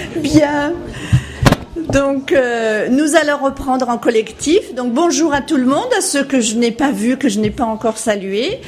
Bien. Donc, nous allons reprendre en collectif. Donc, bonjour à tout le monde, à ceux que je n'ai pas vus, que je n'ai pas encore salués.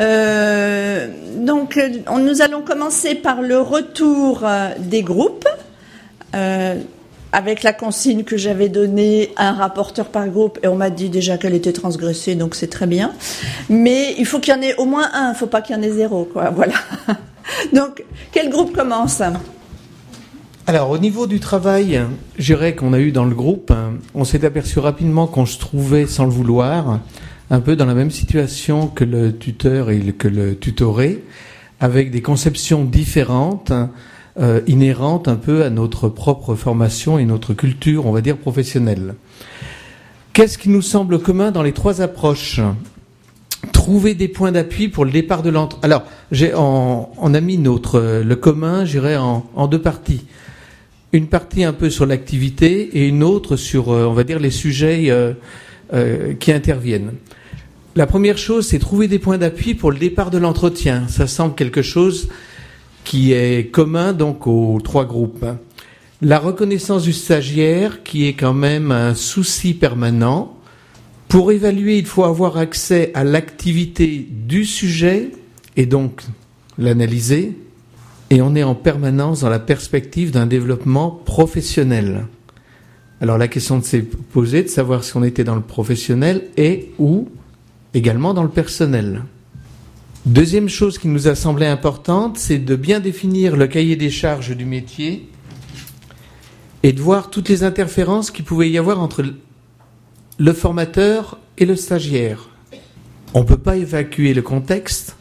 Nous allons commencer par le retour des groupes, avec la consigne que j'avais donnée à un rapporteur par groupe, et on m'a dit déjà qu'elle était transgressée, donc c'est très bien. Mais il faut qu'il y en ait au moins un, il ne faut pas qu'il y en ait zéro, quoi. Voilà. Donc, quel groupe commence ? Alors, au niveau du travail, je dirais qu'on a eu dans le groupe, on s'est aperçu rapidement qu'on se trouvait, sans le vouloir, un peu dans la même situation que le tuteur et que le tutoré, avec des conceptions différentes, inhérentes un peu à notre propre formation et notre culture, on va dire, professionnelle. Qu'est-ce qui nous semble commun dans les trois approches ? Trouver des points d'appui pour le départ de l'entretien. Alors, on a mis le commun, je dirais, en deux parties. Une partie un peu sur l'activité et une autre sur, on va dire, les sujets qui interviennent. La première chose, c'est trouver des points d'appui pour le départ de l'entretien. Ça semble quelque chose qui est commun donc aux trois groupes. La reconnaissance du stagiaire, qui est quand même un souci permanent. Pour évaluer, il faut avoir accès à l'activité du sujet et donc l'analyser. Et on est en permanence dans la perspective d'un développement professionnel. Alors la question s'est posée de savoir si on était dans le professionnel et ou également dans le personnel. Deuxième chose qui nous a semblé importante, c'est de bien définir le cahier des charges du métier et de voir toutes les interférences qu'il pouvait y avoir entre le formateur et le stagiaire. On ne peut pas évacuer le contexte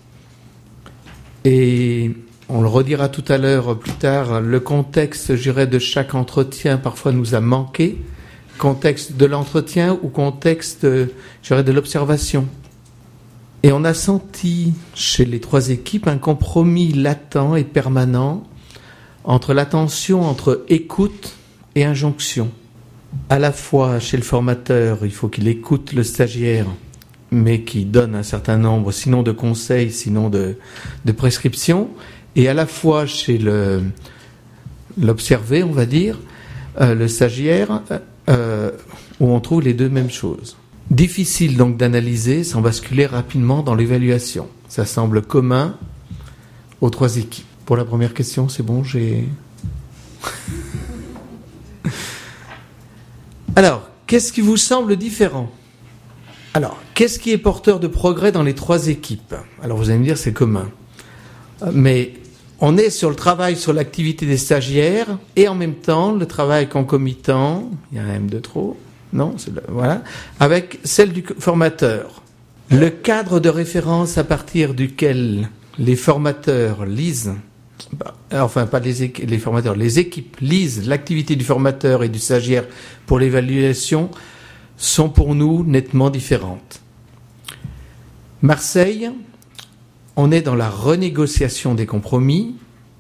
et on le redira tout à l'heure, plus tard, le contexte, je dirais, de chaque entretien parfois nous a manqué. Contexte de l'entretien ou contexte, je dirais, de l'observation. Et on a senti chez les trois équipes un compromis latent et permanent entre la tension entre écoute et injonction. À la fois chez le formateur, il faut qu'il écoute le stagiaire, mais qu'il donne un certain nombre, sinon de conseils, sinon de prescriptions, et à la fois chez l'observé, on va dire, le stagiaire, où on trouve les deux mêmes choses. Difficile donc d'analyser sans basculer rapidement dans l'évaluation. Ça semble commun aux trois équipes. Pour la première question, c'est bon, Alors, qu'est-ce qui vous semble différent ? Alors, qu'est-ce qui est porteur de progrès dans les trois équipes ? Alors, vous allez me dire, c'est commun. Mais on est sur le travail sur l'activité des stagiaires et en même temps, le travail concomitant, il y a un M de trop, non, voilà, avec celle du formateur. Le cadre de référence à partir duquel les formateurs lisent, enfin pas les formateurs, les équipes lisent l'activité du formateur et du stagiaire pour l'évaluation sont pour nous nettement différentes. Marseille, on est dans la renégociation des compromis,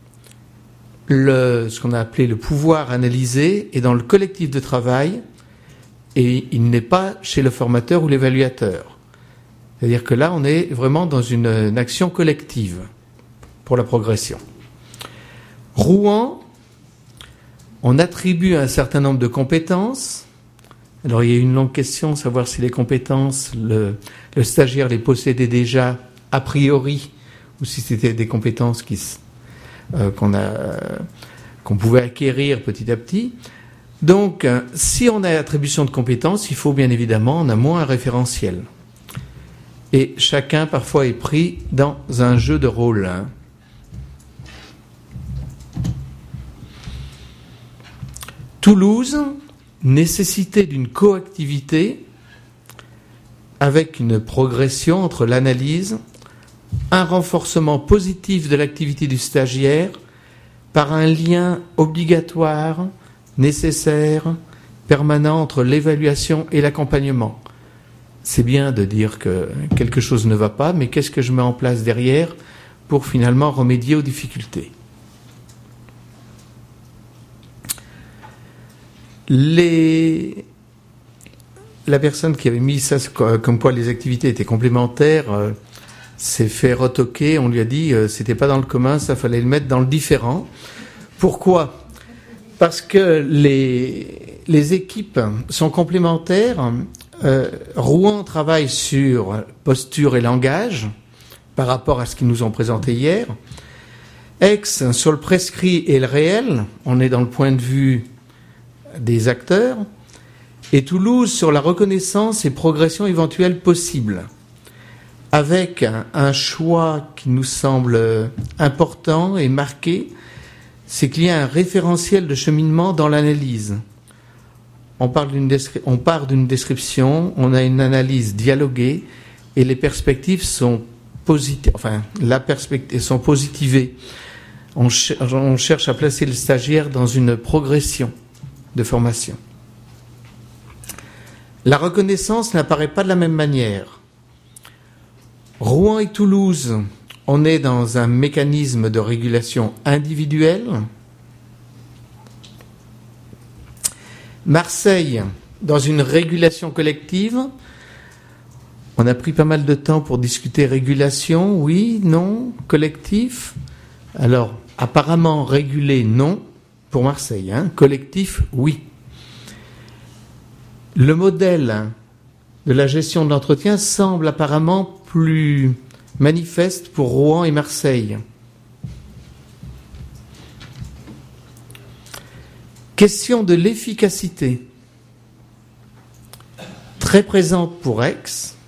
ce qu'on a appelé le pouvoir analysé est dans le collectif de travail et il n'est pas chez le formateur ou l'évaluateur. C'est-à-dire que là, on est vraiment dans une action collective pour la progression. Rouen, on attribue un certain nombre de compétences. Alors, il y a une longue question, savoir si les compétences, le stagiaire les possédait déjà a priori, ou si c'était des compétences qu'on pouvait acquérir petit à petit. Donc, si on a attribution de compétences, il faut bien évidemment en amont un référentiel. Et chacun, parfois, est pris dans un jeu de rôle. Toulouse, nécessité d'une coactivité avec une progression entre l'analyse, un renforcement positif de l'activité du stagiaire par un lien obligatoire, nécessaire, permanent entre l'évaluation et l'accompagnement. C'est bien de dire que quelque chose ne va pas, mais qu'est-ce que je mets en place derrière pour finalement remédier aux difficultés ? La personne qui avait mis ça comme quoi les activités étaient complémentaires s'est fait retoquer. On lui a dit c'était pas dans le commun, ça fallait le mettre dans le différent. Pourquoi ? parce que les équipes sont complémentaires. Rouen travaille sur posture et langage par rapport à ce qu'ils nous ont présenté hier. Aix sur le prescrit et le réel, on est dans le point de vue des acteurs. Et Toulouse sur la reconnaissance et progression éventuelle possible, avec un choix qui nous semble important et marqué, c'est qu'il y a un référentiel de cheminement dans l'analyse. On part d'une description, on a une analyse dialoguée et les perspectives sont sont positivées. On cherche à placer le stagiaire dans une progression de formation. La reconnaissance n'apparaît pas de la même manière. Rouen et Toulouse, on est dans un mécanisme de régulation individuelle. Marseille, dans une régulation collective. On a pris pas mal de temps pour discuter régulation, oui, non, collectif. Alors, apparemment régulé, non, pour Marseille, collectif, oui. Le modèle de la gestion de l'entretien semble apparemment plus manifeste pour Rouen et Marseille. Question de l'efficacité. Très présente pour Aix.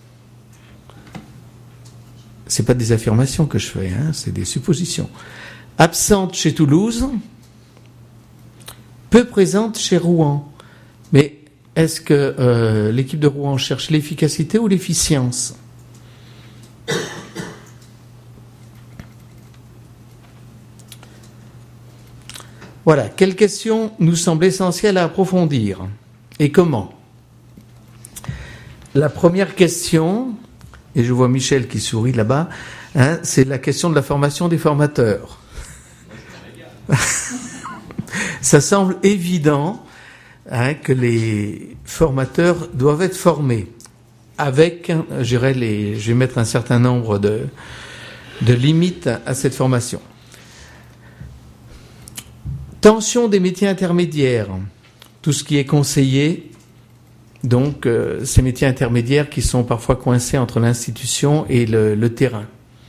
Ce n'est pas des affirmations que je fais, c'est des suppositions. Absente chez Toulouse. Peu présente chez Rouen. Mais est-ce que l'équipe de Rouen cherche l'efficacité ou l'efficience ? Voilà, quelles questions nous semblent essentielles à approfondir et comment ? La première question, et je vois Michel qui sourit là-bas, c'est la question de la formation des formateurs. Ça semble évident que les formateurs doivent être formés avec, je vais mettre un certain nombre de limites à cette formation. Tension des métiers intermédiaires, tout ce qui est conseillé, donc ces métiers intermédiaires qui sont parfois coincés entre l'institution et le terrain.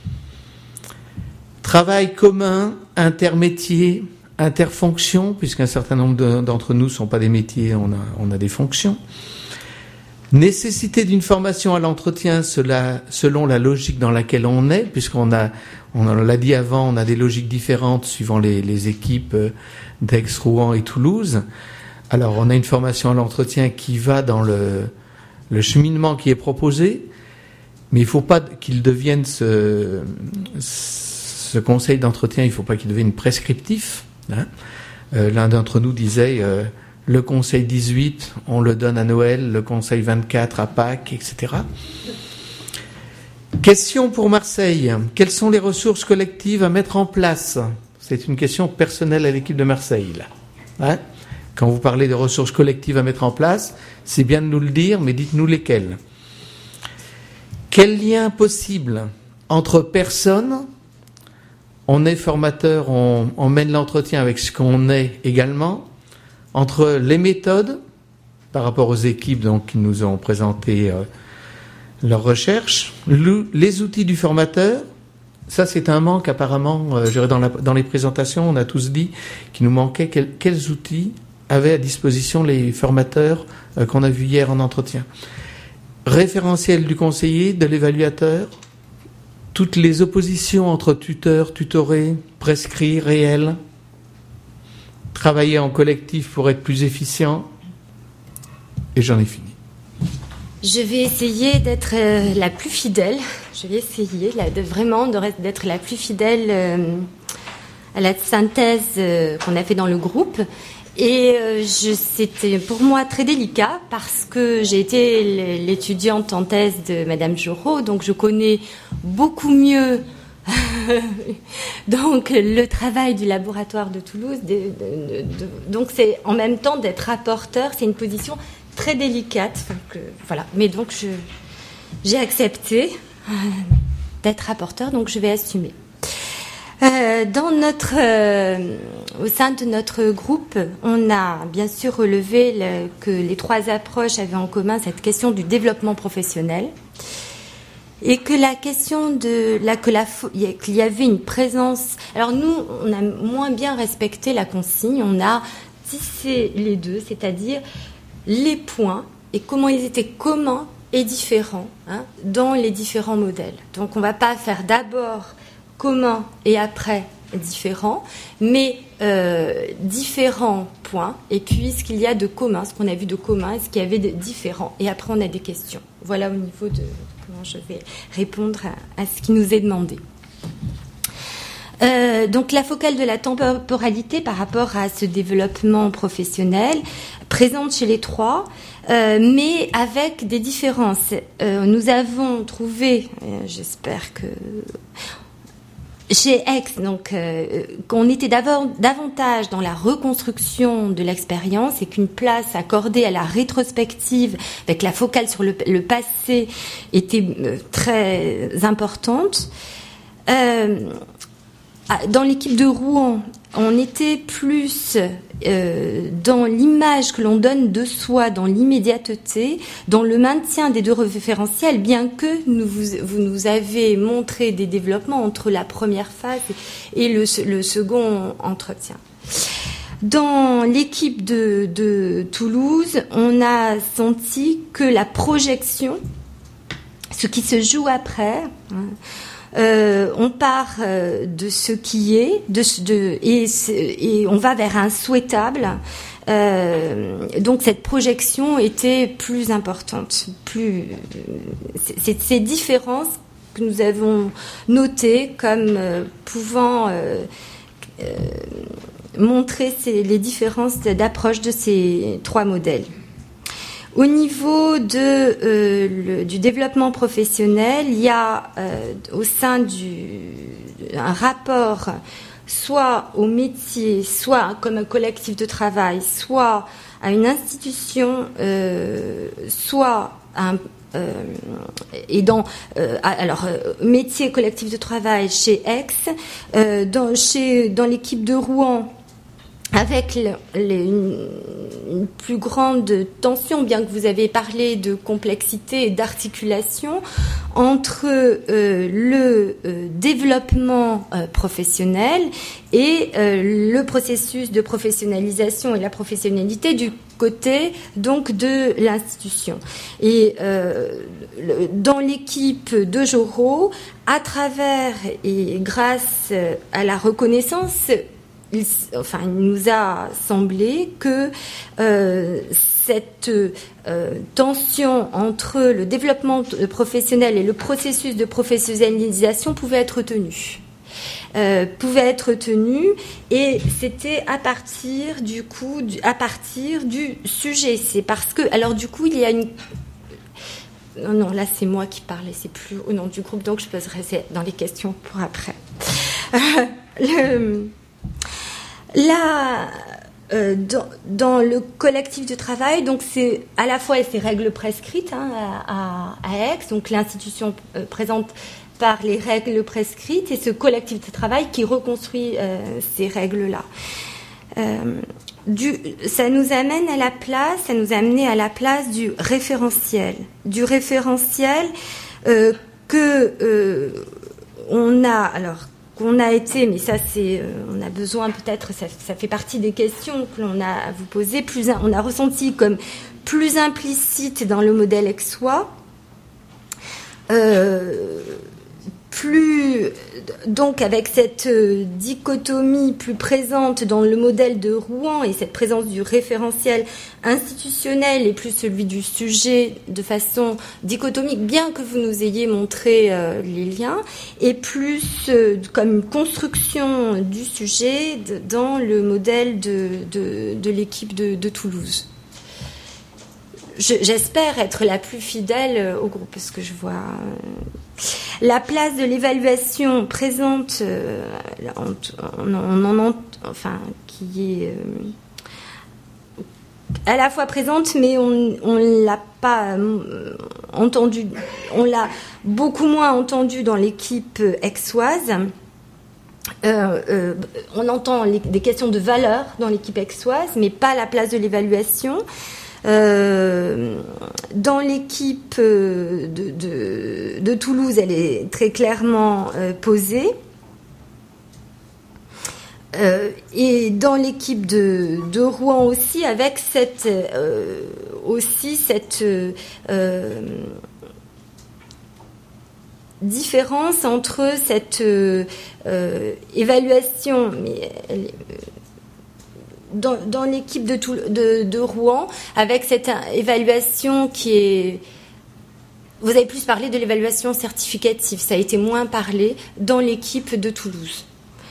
Travail commun, intermétier, interfonction, puisqu'un certain nombre d'entre nous ne sont pas des métiers, on a des fonctions. Nécessité d'une formation à l'entretien selon la logique dans laquelle on est, on l'a dit avant, on a des logiques différentes suivant les équipes d'Aix, Rouen et Toulouse. Alors on a une formation à l'entretien qui va dans le cheminement qui est proposé, mais il ne faut pas qu'il devienne ce conseil d'entretien, il ne faut pas qu'il devienne prescriptif. L'un d'entre nous disait le conseil 18, on le donne à Noël, le conseil 24 à Pâques, etc. Question pour Marseille. Quelles sont les ressources collectives à mettre en place ? C'est une question personnelle à l'équipe de Marseille, là. Quand vous parlez de ressources collectives à mettre en place, c'est bien de nous le dire, mais dites-nous lesquelles. Quel lien possible entre personnes ? On est formateur, on mène l'entretien avec ce qu'on est également, entre les méthodes, par rapport aux équipes donc, qui nous ont présenté leurs recherches, les outils du formateur. Ça, c'est un manque apparemment, dans les présentations, on a tous dit qu'il nous manquait quels outils avaient à disposition les formateurs qu'on a vus hier en entretien. Référentiel du conseiller, de l'évaluateur, toutes les oppositions entre tuteur, tutoré, prescrit, réel, travailler en collectif pour être plus efficient, et j'en ai fini. Je vais essayer d'être la plus fidèle. Je vais essayer d'être la plus fidèle à la synthèse qu'on a fait dans le groupe. Et c'était pour moi très délicat parce que j'ai été l'étudiante en thèse de Madame Jorot, donc je connais beaucoup mieux donc le travail du laboratoire de Toulouse. Donc c'est en même temps d'être rapporteur, c'est une position très délicate. Donc, voilà. Mais donc j'ai accepté d'être rapporteur, donc je vais assumer. Au sein de notre groupe, on a bien sûr relevé que les trois approches avaient en commun cette question du développement professionnel et que la question qu'il y avait une présence. Alors nous, on a moins bien respecté la consigne. On a tissé les deux, c'est-à-dire les points et comment ils étaient communs et différents dans les différents modèles. Donc on ne va pas faire d'abord commun et après différents, mais différents points, et puis ce qu'il y a de commun, ce qu'on a vu de commun, et ce qu'il y avait de différent, et après on a des questions. Voilà au niveau de comment je vais répondre à ce qui nous est demandé. Donc la focale de la temporalité par rapport à ce développement professionnel, présente chez les trois, mais avec des différences. Nous avons trouvé, j'espère que chez Aix, donc qu'on était davantage dans la reconstruction de l'expérience et qu'une place accordée à la rétrospective avec la focale sur le passé était très importante. Dans l'équipe de Rouen, on était plus dans l'image que l'on donne de soi, dans l'immédiateté, dans le maintien des deux référentiels, bien que vous nous avez montré des développements entre la première phase et le second entretien. Dans l'équipe de Toulouse, on a senti que la projection, ce qui se joue après, on part de ce qui est, et on va vers un souhaitable. Donc cette projection était plus importante. C'est ces différences que nous avons notées comme pouvant montrer les différences d'approche de ces trois modèles. Au niveau du développement professionnel, il y a au sein un rapport soit au métier, soit comme un collectif de travail, soit à une institution, soit à métier collectif de travail chez Aix, dans l'équipe de Rouen, avec une plus grande tension, bien que vous avez parlé de complexité et d'articulation, entre le développement professionnel et le processus de professionnalisation et la professionnalité du côté donc de l'institution. Et dans l'équipe de Joro, à travers et grâce à la reconnaissance, il nous a semblé que cette tension entre le développement professionnel et le processus de professionnalisation pouvait être tenue. Et c'était à partir du sujet. C'est parce que, alors du coup, il y a une... Non, là c'est moi qui parlais, c'est plus au nom du groupe, donc je poserai dans les questions pour après. Là, dans le collectif de travail, donc c'est à la fois ces règles prescrites à Aix, donc l'institution présente par les règles prescrites, et ce collectif de travail qui reconstruit ces règles-là. Ça nous a amené à la place du référentiel qu'on a été, mais ça c'est, on a besoin peut-être, ça fait partie des questions que l'on a à vous poser, on a ressenti comme plus implicite dans le modèle aixois, donc avec cette dichotomie plus présente dans le modèle de Rouen et cette présence du référentiel institutionnel et plus celui du sujet de façon dichotomique, bien que vous nous ayez montré les liens, et plus comme une construction du sujet dans le modèle de l'équipe de Toulouse. J'espère être la plus fidèle au groupe, parce que je vois la place de l'évaluation présente, qui est à la fois présente, mais on l'a pas entendu, on l'a beaucoup moins entendu dans l'équipe aixoise. on entend des questions de valeur dans l'équipe aixoise, mais pas la place de l'évaluation. Dans l'équipe de Toulouse, elle est très clairement posée. Et dans l'équipe de Rouen aussi, avec cette différence entre cette évaluation, mais dans l'équipe de Rouen, avec cette évaluation qui est... Vous avez plus parlé de l'évaluation certificative, ça a été moins parlé dans l'équipe de Toulouse.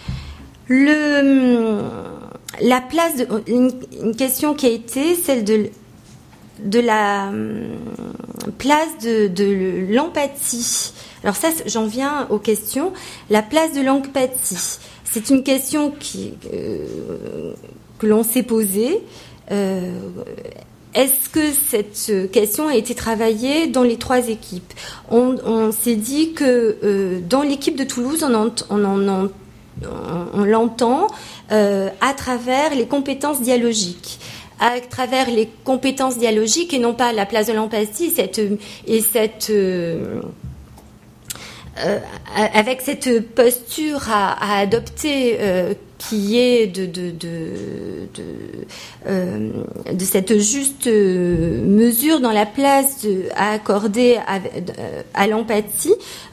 La place une question qui a été celle de la place de l'empathie. Alors ça, j'en viens aux questions. La place de l'empathie, c'est une question que l'on s'est posée. Est-ce que cette question a été travaillée dans les trois équipes ? On s'est dit que dans l'équipe de Toulouse, on l'entend à travers les compétences dialogiques. À travers les compétences dialogiques et non pas la place de l'empathie avec cette posture à adopter qui est de cette juste mesure dans la place à accorder à l'empathie,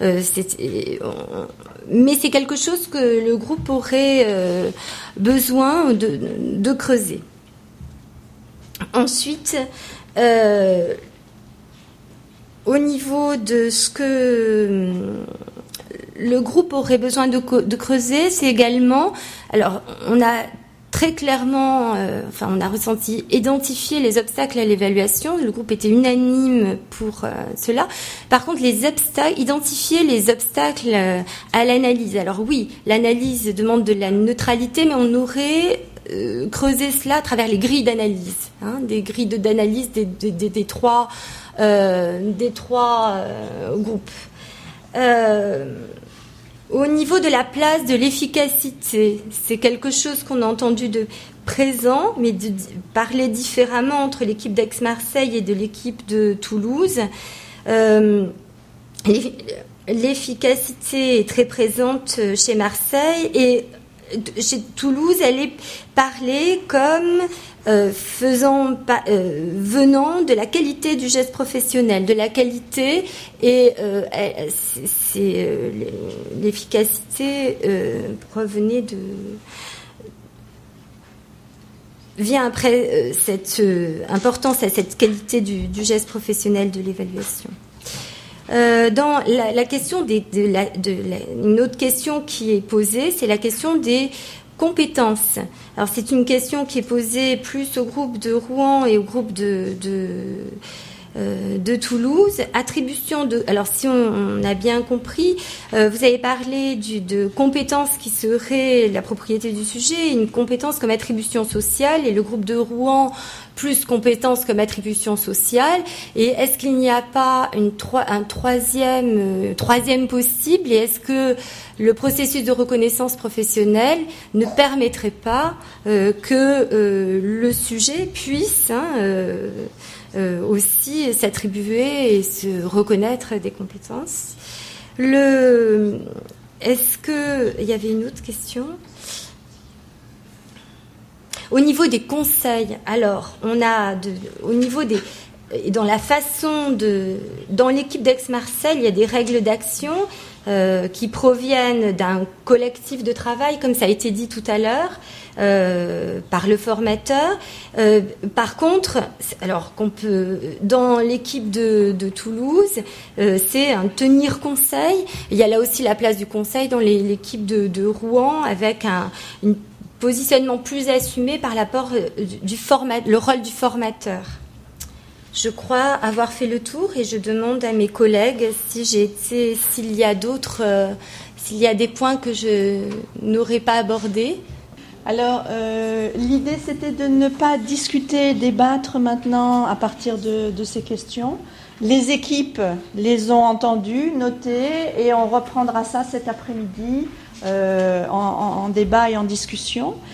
mais c'est quelque chose que le groupe aurait besoin de creuser. Ensuite, au niveau de ce que le groupe aurait besoin de creuser, c'est également... Alors, on a très clairement, on a identifié les obstacles à l'évaluation. Le groupe était unanime pour cela. Par contre, identifier les obstacles à l'analyse. Alors oui, l'analyse demande de la neutralité, mais on aurait creusé cela à travers les grilles d'analyse, des grilles d'analyse des trois groupes. Au niveau de la place de l'efficacité, c'est quelque chose qu'on a entendu de présent, mais de parler différemment entre l'équipe d'Aix-Marseille et de l'équipe de Toulouse. L'efficacité est très présente chez Marseille et chez Toulouse, elle est parlée comme venant de la qualité du geste professionnel, de la qualité, et l'efficacité vient après cette importance à cette qualité du geste professionnel de l'évaluation. Dans la question une autre question qui est posée, c'est la question des compétences. Alors c'est une question qui est posée plus au groupe de Rouen et au groupe de Toulouse. Attribution alors si on a bien compris, vous avez parlé de compétences qui seraient la propriété du sujet, une compétence comme attribution sociale, et le groupe de Rouen plus compétences comme attribution sociale. Et est-ce qu'il n'y a pas un troisième possible, et est-ce que le processus de reconnaissance professionnelle ne permettrait pas que le sujet puisse aussi s'attribuer et se reconnaître des compétences? Est-ce que il y avait une autre question? Au niveau des conseils, alors on a au niveau dans la façon dans l'équipe d'Aix-Marseille, il y a des règles d'action qui proviennent d'un collectif de travail, comme ça a été dit tout à l'heure, par le formateur. Par contre, alors dans l'équipe de Toulouse, c'est un tenir conseil. Il y a là aussi la place du conseil dans l'équipe de Rouen, avec un positionnement plus assumé par l'apport le rôle du formateur. Je crois avoir fait le tour, et je demande à mes collègues s'il y a des points que je n'aurais pas abordés. Alors, l'idée, c'était de ne pas discuter, débattre maintenant à partir de ces questions. Les équipes les ont entendues, notées, et on reprendra ça cet après-midi en débat et en discussion.